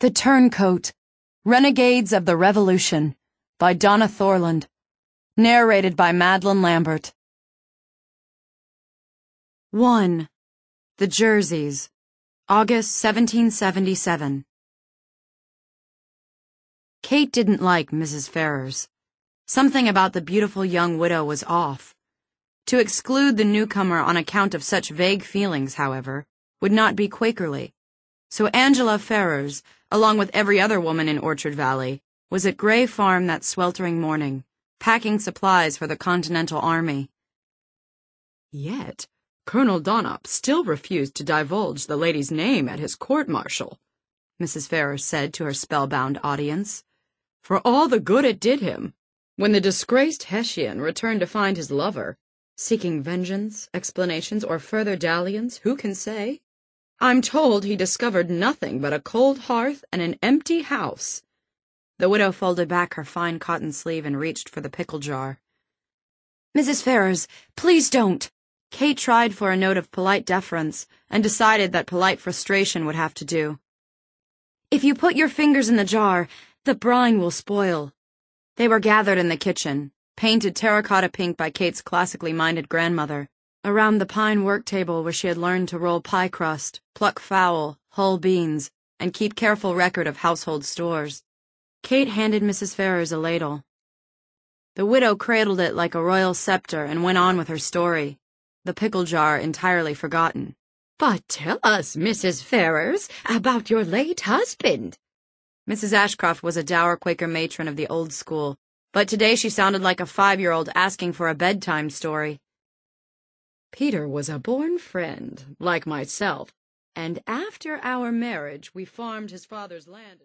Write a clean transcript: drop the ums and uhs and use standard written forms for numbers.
The Turncoat, Renegades of the Revolution, by Donna Thorland. Narrated by Madeline Lambert. 1. The Jerseys, August 1777. Kate didn't like Mrs. Ferrars. Something about the beautiful young widow was off. To exclude the newcomer on account of such vague feelings, however, would not be Quakerly. So Angela Ferrars, along with every other woman in Orchard Valley, was at Gray Farm that sweltering morning, packing supplies for the Continental Army. Yet Colonel Donop still refused to divulge the lady's name at his court-martial, Mrs. Ferrars said to her spellbound audience. For all the good it did him, when the disgraced Hessian returned to find his lover, seeking vengeance, explanations, or further dalliance, who can say? I'm told he discovered nothing but a cold hearth and an empty house. The widow folded back her fine cotton sleeve and reached for the pickle jar. Mrs. Ferrars, please don't. Kate tried for a note of polite deference and decided that polite frustration would have to do. If you put your fingers in the jar, the brine will spoil. They were gathered in the kitchen, painted terracotta pink by Kate's classically minded grandmother, around the pine work table where she had learned to roll pie crust, pluck fowl, hull beans, and keep careful record of household stores. Kate handed Mrs. Ferrars a ladle. The widow cradled it like a royal scepter and went on with her story, the pickle jar entirely forgotten. But tell us, Mrs. Ferrars, about your late husband. Mrs. Ashcroft was a dour Quaker matron of the old school, but today she sounded like a 5-year-old asking for a bedtime story. Peter was a born friend, like myself, and after our marriage we farmed his father's land.